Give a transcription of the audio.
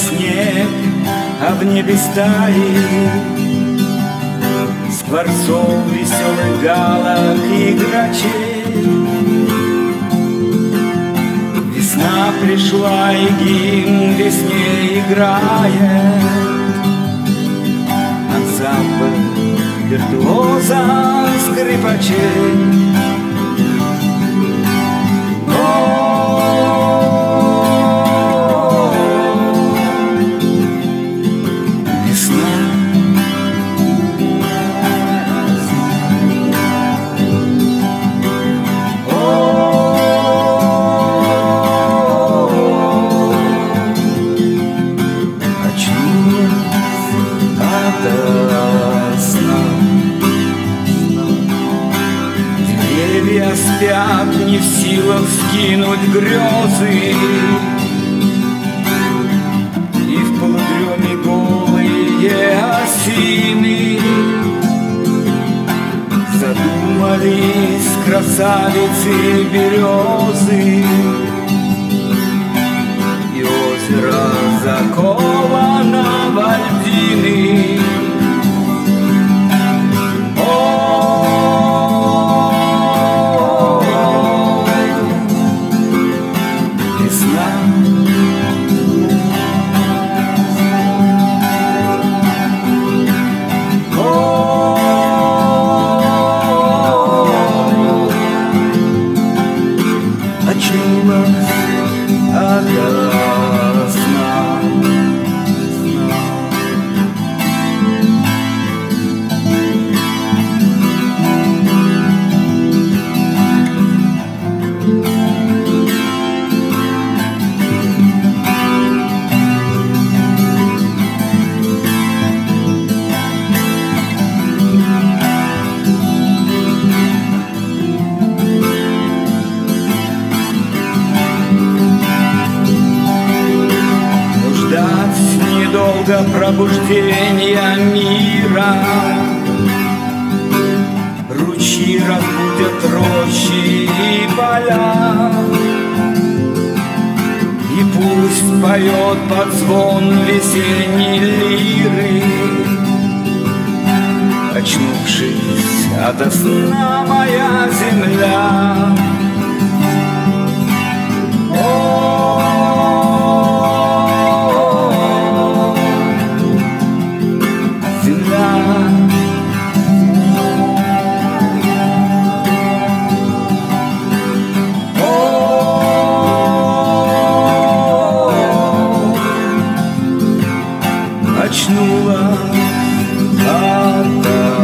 снег, а в небе стаи скворцов, веселых галок и грачей. Весна пришла, и гимн весне играет. Ансамбль виртуоза скрипачей. Деревья спят, не в силах скинуть грезы, и в полудреме голые осины задумались красавицы березы, и озеро заковано во льдины. Очнулась ото сна. Недолго пробуждения мира, ручьи разбудят рощи и поля, и пусть поет под звон весенней лиры, очнувшись ото сна моя земля. Очнулась ото